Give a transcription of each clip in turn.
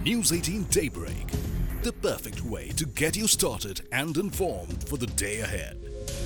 News 18 Daybreak, the perfect way to get you started and informed for the day ahead.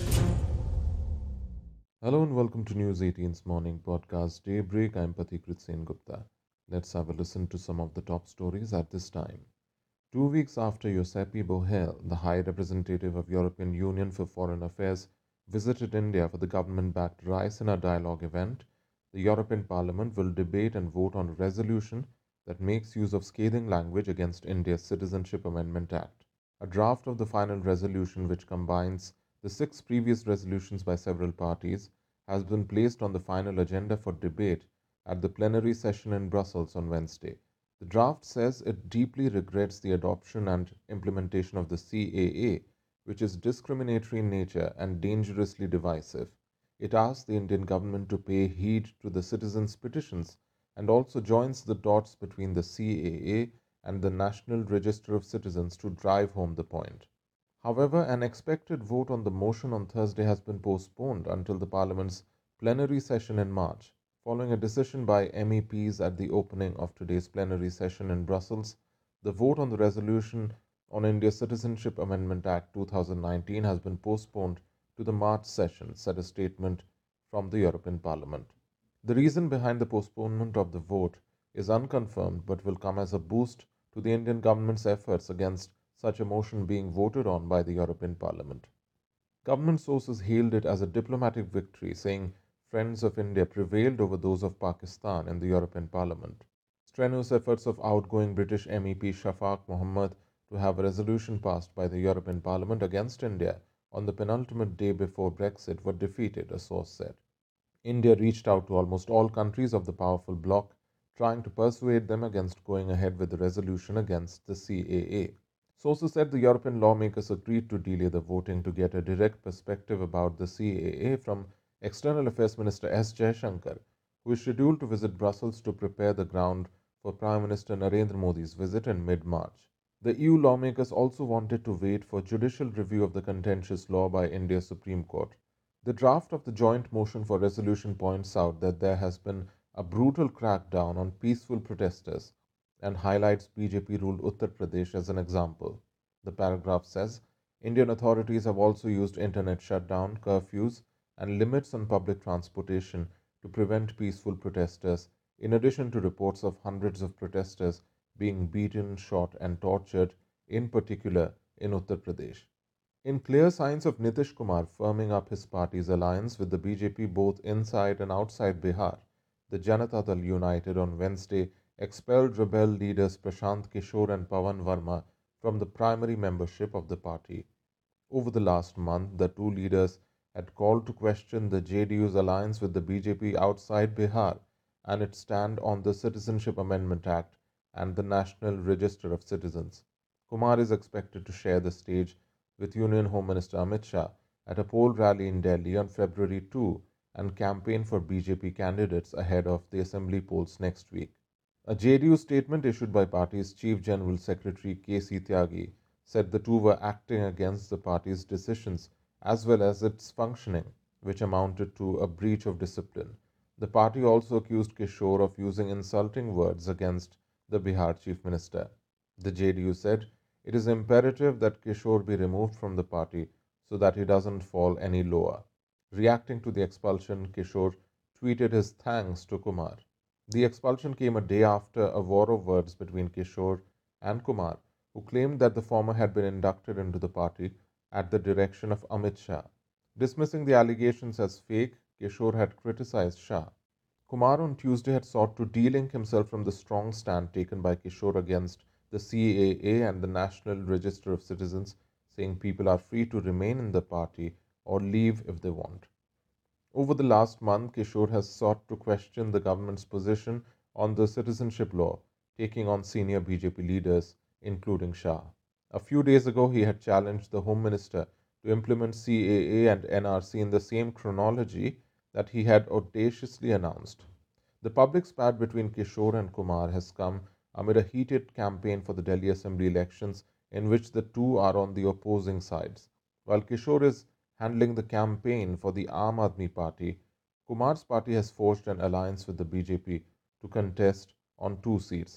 Hello and welcome to News 18's morning podcast Daybreak. I'm Pathikrit Sen Gupta. Let's have a listen to some of the top stories at this time. 2 weeks after Josep Borrell, the High Representative of European Union for Foreign Affairs, visited India for the government-backed Raisina Dialogue event, the European Parliament will debate and vote on a resolution that makes use of scathing language against India's Citizenship Amendment Act. A draft of the final resolution, which combines the 6 previous resolutions by several parties, has been placed on the final agenda for debate at the plenary session in Brussels on Wednesday. The draft says it deeply regrets the adoption and implementation of the CAA, which is discriminatory in nature and dangerously divisive. It asks the Indian government to pay heed to the citizens' petitions and also joins the dots between the CAA and the National Register of Citizens to drive home the point. However, an expected vote on the motion on Thursday has been postponed until the Parliament's plenary session in March. Following a decision by MEPs at the opening of today's plenary session in Brussels, the vote on the resolution on India's Citizenship Amendment Act 2019 has been postponed to the March session, said a statement from the European Parliament. The reason behind the postponement of the vote is unconfirmed but will come as a boost to the Indian government's efforts against such a motion being voted on by the European Parliament. Government sources hailed it as a diplomatic victory, saying friends of India prevailed over those of Pakistan in the European Parliament. Strenuous efforts of outgoing British MEP Shafaq Mohammed to have a resolution passed by the European Parliament against India on the penultimate day before Brexit were defeated, a source said. India reached out to almost all countries of the powerful bloc, trying to persuade them against going ahead with the resolution against the CAA. Sources said the European lawmakers agreed to delay the voting to get a direct perspective about the CAA from External Affairs Minister S. Jaishankar, who is scheduled to visit Brussels to prepare the ground for Prime Minister Narendra Modi's visit in mid-March. The EU lawmakers also wanted to wait for judicial review of the contentious law by India's Supreme Court. The draft of the joint motion for resolution points out that there has been a brutal crackdown on peaceful protesters and highlights BJP-ruled Uttar Pradesh as an example. The paragraph says Indian authorities have also used internet shutdown, curfews, and limits on public transportation to prevent peaceful protesters, in addition to reports of hundreds of protesters being beaten, shot, and tortured, in particular in Uttar Pradesh. In clear signs of Nitish Kumar firming up his party's alliance with the BJP both inside and outside Bihar, the Janata Dal United on Wednesday expelled rebel leaders Prashant Kishore and Pawan Verma from the primary membership of the party. Over the last month, the two leaders had called to question the JDU's alliance with the BJP outside Bihar and its stand on the Citizenship Amendment Act and the National Register of Citizens. Kumar is expected to share the stage with Union Home Minister Amit Shah at a poll rally in Delhi on February 2 and campaign for BJP candidates ahead of the assembly polls next week. A JDU statement issued by party's Chief General Secretary K.C. Tyagi said the two were acting against the party's decisions as well as its functioning, which amounted to a breach of discipline. The party also accused Kishore of using insulting words against the Bihar Chief Minister. The JDU said it is imperative that Kishore be removed from the party so that he doesn't fall any lower. Reacting to the expulsion, Kishore tweeted his thanks to Kumar. The expulsion came a day after a war of words between Kishore and Kumar, who claimed that the former had been inducted into the party at the direction of Amit Shah. Dismissing the allegations as fake, Kishore had criticized Shah. Kumar on Tuesday had sought to de-link himself from the strong stand taken by Kishore against the CAA and the National Register of Citizens, saying people are free to remain in the party or leave if they want. Over the last month, Kishore has sought to question the government's position on the citizenship law, taking on senior BJP leaders, including Shah. A few days ago, he had challenged the Home Minister to implement CAA and NRC in the same chronology that he had audaciously announced. The public spat between Kishore and Kumar has come amid a heated campaign for the Delhi Assembly elections in which the two are on the opposing sides. While Kishore is handling the campaign for the Aam Aadmi Party, Kumar's party has forged an alliance with the BJP to contest on 2 seats.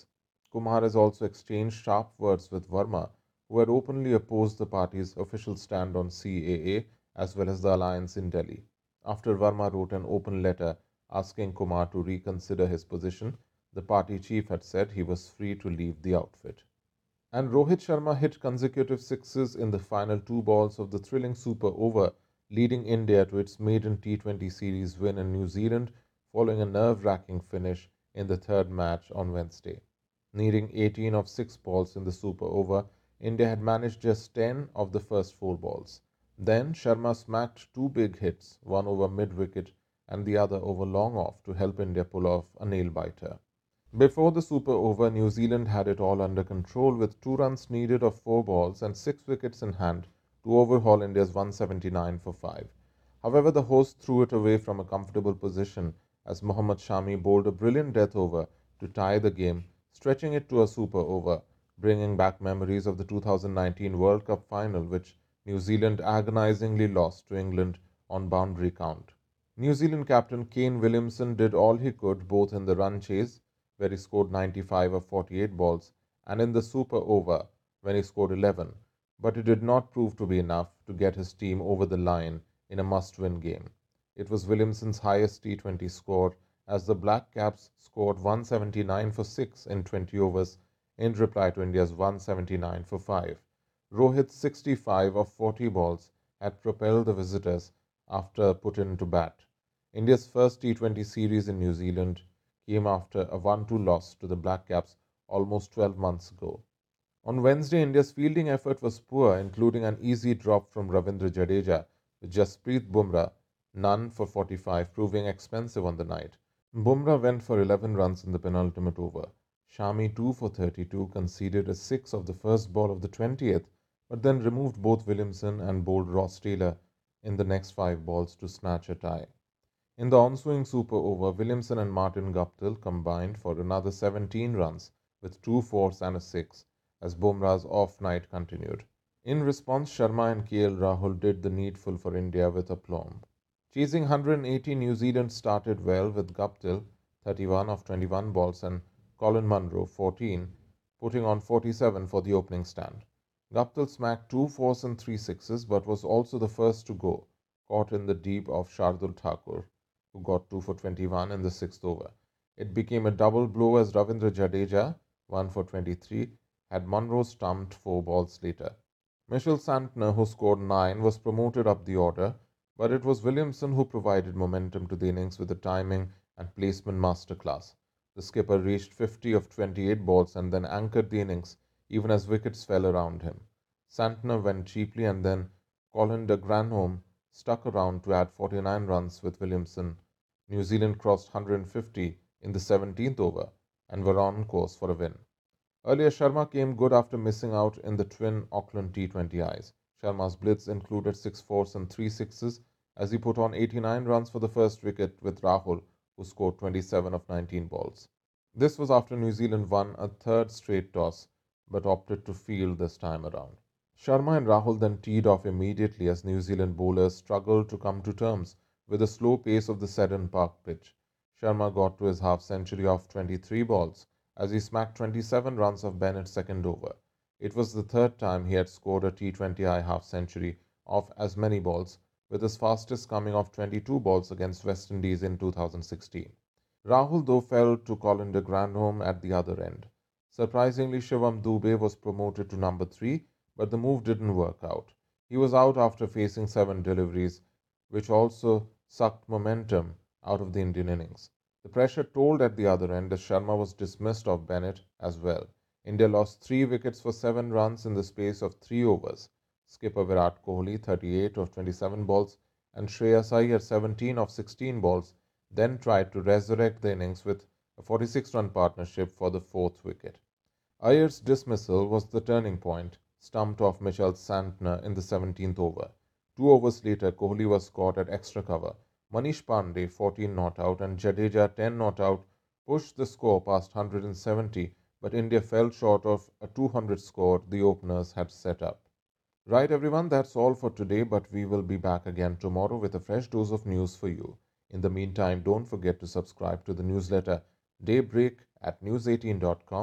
Kumar has also exchanged sharp words with Verma, who had openly opposed the party's official stand on CAA as well as the alliance in Delhi. After Verma wrote an open letter asking Kumar to reconsider his position, the party chief had said he was free to leave the outfit. And Rohit Sharma hit consecutive sixes in the final two balls of the thrilling super over, leading India to its maiden T20 series win in New Zealand following a nerve-wracking finish in the third match on Wednesday. Needing 18 of 6 balls in the super over, India had managed just 10 of the first 4 balls. Then Sharma smacked two big hits, one over mid-wicket and the other over long off to help India pull off a nail-biter. Before the super over, New Zealand had it all under control with 2 runs needed of 4 balls and 6 wickets in hand to overhaul India's 179 for 5. However, the hosts threw it away from a comfortable position as Mohammad Shami bowled a brilliant death over to tie the game, stretching it to a super over, bringing back memories of the 2019 World Cup final, which New Zealand agonizingly lost to England on boundary count. New Zealand captain Kane Williamson did all he could both in the run chase, where he scored 95 of 48 balls, and in the super over, when he scored 11, but it did not prove to be enough to get his team over the line in a must-win game. It was Williamson's highest T20 score as the Black Caps scored 179 for 6 in 20 overs in reply to India's 179 for 5. Rohit's 65 of 40 balls had propelled the visitors after put into bat. India's first T20 series in New Zealand came after a 1-2 loss to the Black Caps almost 12 months ago. On Wednesday, India's fielding effort was poor, including an easy drop from Ravindra Jadeja, with Jasprit Bumrah none for 45, proving expensive on the night. Bumrah went for 11 runs in the penultimate over. Shami 2 for 32 conceded a 6 of the first ball of the 20th, but then removed both Williamson and bowled Ross Taylor in the next 5 balls to snatch a tie. In the ensuing super over, Williamson and Martin Guptill combined for another 17 runs with 2 fours and a 6 as Bumrah's off night continued. In response, Sharma and KL Rahul did the needful for India with aplomb. Chasing 180, New Zealand started well with Guptill 31 of 21 balls and Colin Munro 14, putting on 47 for the opening stand. Guptill smacked 2 fours and 3 sixes but was also the first to go, caught in the deep of Shardul Thakur, who got 2 for 21 in the 6th over. It became a double blow as Ravindra Jadeja, 1 for 23, had Munro stumped 4 balls later. Mitchell Santner, who scored 9, was promoted up the order, but it was Williamson who provided momentum to the innings with a timing and placement masterclass. The skipper reached 50 of 28 balls and then anchored the innings even as wickets fell around him. Santner went cheaply and then Colin de Granholm stuck around to add 49 runs with Williamson. New Zealand crossed 150 in the 17th over and were on course for a win. Earlier, Sharma came good after missing out in the twin Auckland T20Is. Sharma's blitz included 6 fours and 3 sixes as he put on 89 runs for the first wicket with Rahul, who scored 27 of 19 balls. This was after New Zealand won a third straight toss but opted to field this time around. Sharma and Rahul then teed off immediately as New Zealand bowlers struggled to come to terms with the slow pace of the Seddon Park pitch. Sharma got to his half-century off 23 balls as he smacked 27 runs of Bennett's second over. It was the third time he had scored a T20I half-century off as many balls, with his fastest coming off 22 balls against West Indies in 2016. Rahul though fell to Colin de Granholm at the other end. Surprisingly, Shivam Dube was promoted to number 3, but the move didn't work out. He was out after facing 7 deliveries, which also sucked momentum out of the Indian innings. The pressure told at the other end as Sharma was dismissed of Bennett as well. India lost 3 wickets for 7 runs in the space of 3 overs. Skipper Virat Kohli, 38 of 27 balls, and Shreyas Iyer, 17 of 16 balls, then tried to resurrect the innings with a 46-run partnership for the 4th wicket. Iyer's dismissal was the turning point, stumped off Mitchell Santner in the 17th over. 2 overs later, Kohli was caught at extra cover. Manish Pandey, 14 not out, and Jadeja, 10 not out, pushed the score past 170, but India fell short of a 200 score the openers had set up. Right, everyone, that's all for today, but we will be back again tomorrow with a fresh dose of news for you. In the meantime, don't forget to subscribe to the newsletter Daybreak at news18.com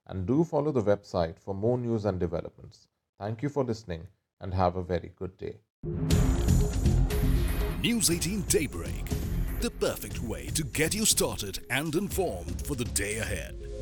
And do follow the website for more news and developments. Thank you for listening and have a very good day. News 18 Daybreak, the perfect way to get you started and informed for the day ahead.